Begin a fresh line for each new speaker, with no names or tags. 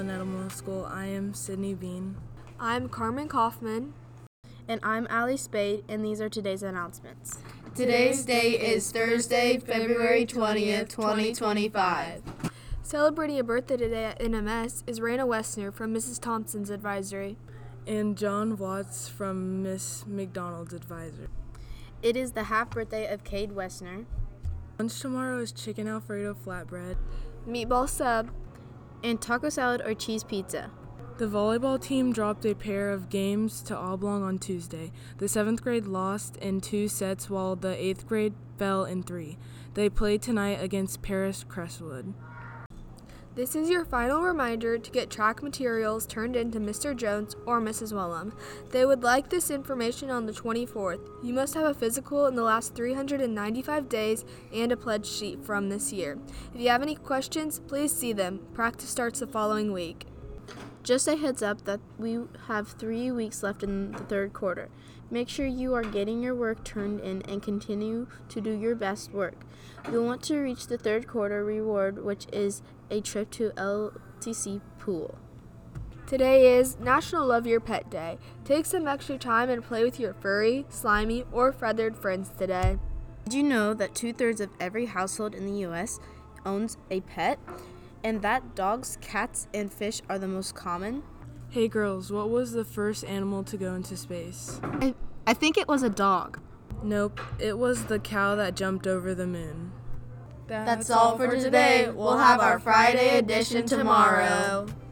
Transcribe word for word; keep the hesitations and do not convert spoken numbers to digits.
Nettle Middle School. I am Sydney Bean.
I'm Carmen Kaufman.
And I'm Allie Spade, and these are today's announcements.
Today's date is Thursday, February twentieth, twenty twenty-five.
Celebrating a birthday today at N M S is Raina Wessner from Missus Thompson's Advisory.
And John Watts from Miss McDonald's Advisory.
It is the half birthday of Cade Wessner.
Lunch tomorrow is chicken Alfredo flatbread,
Meatball sub,
and taco salad or cheese pizza.
The volleyball team dropped a pair of games to Oblong on Tuesday. The seventh grade lost in two sets while the eighth grade fell in three. They played tonight against Paris Crestwood.
This is your final reminder to get track materials turned in to Mister Jones or Missus Wellham. They would like this information on the twenty-fourth. You must have a physical in the last three hundred ninety-five days and a pledge sheet from this year. If you have any questions, please see them. Practice starts the following week.
Just a heads up that we have three weeks left in the third quarter. Make sure you are getting your work turned in and continue to do your best work. You'll want to reach the third quarter reward, which is a trip to L T C pool.
Today is National Love Your Pet Day. Take some extra time and play with your furry, slimy, or feathered friends today.
Did you know that two-thirds of every household in the U S owns a pet? And that dogs, cats, and fish are the most common?
Hey girls, what was the first animal to go into space?
I, I think it was a dog.
Nope, it was the cow that jumped over the moon.
That's all for today. We'll have our Friday edition tomorrow.